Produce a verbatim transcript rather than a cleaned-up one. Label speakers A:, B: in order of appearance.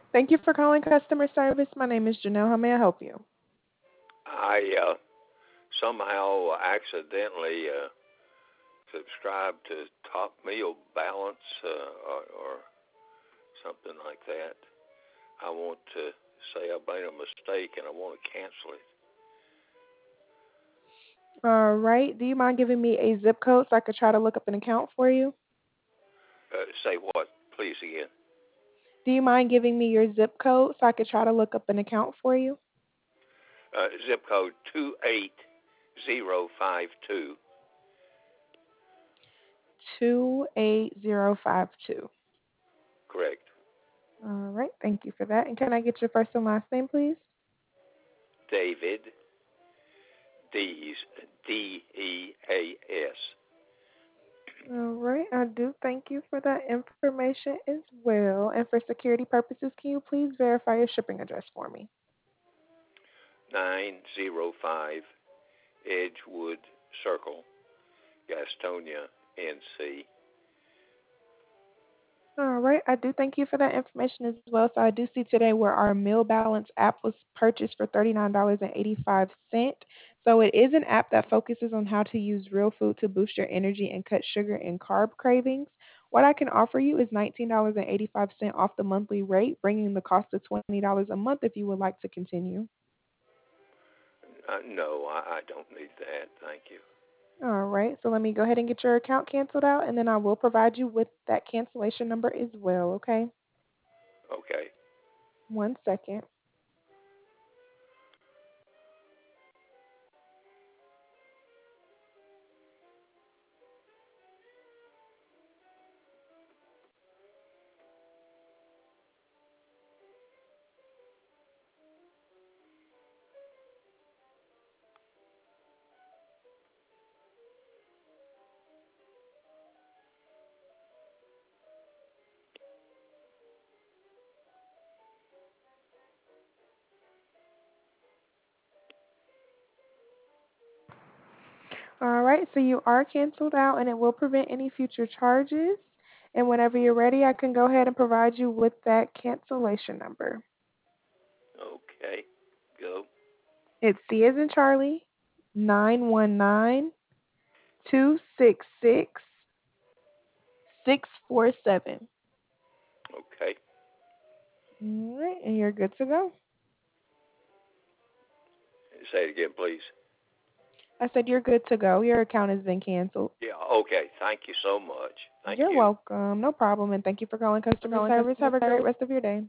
A: Thank you for calling customer service. My name is Janelle. How may I help you?
B: I uh, somehow accidentally uh, subscribed to Top Meal Balance uh, or, or something like that. I want to say I made a mistake and I want to cancel it.
A: All right. Do you mind giving me a zip code so I could try to look up an account for you?
B: Uh, say what, please, again?
A: Do you mind giving me your zip code so I could try to look up an account for you?
B: Uh, zip code two eight zero five two.
A: two eight zero five two.
B: Correct.
A: All right. Thank you for that. And can I get your first and last name, please?
B: David Dees D E A S.
A: All right. I do thank you for that information as well. And for security purposes, can you please verify your shipping address for me?
B: Nine zero five Edgewood Circle, Gastonia, N C.
A: All right. I do thank you for that information as well. So I do see today where our Meal Balance app was purchased for thirty-nine dollars and eighty-five cents. So it is an app that focuses on how to use real food to boost your energy and cut sugar and carb cravings. What I can offer you is nineteen dollars and eighty-five cents off the monthly rate, bringing the cost to twenty dollars a month if you would like to continue.
B: Uh, no, I, I don't need that. Thank you.
A: All right. So let me go ahead and get your account canceled out, and then I will provide you with that cancellation number as well, okay?
B: Okay.
A: One second. All right, so you are canceled out and it will prevent any future charges. And whenever you're ready, I can go ahead and provide you with that cancellation number.
B: Okay. Go.
A: It's C as in Charlie, nine one nine two six six six four seven.
B: Okay.
A: All right, and you're good to go.
B: Say it again, please.
A: I said you're good to go. Your account has been canceled.
B: Yeah. Okay. Thank you so much. Thank
A: You're
B: you.
A: welcome. No problem. And thank you for calling customer service. Have a great rest of your day.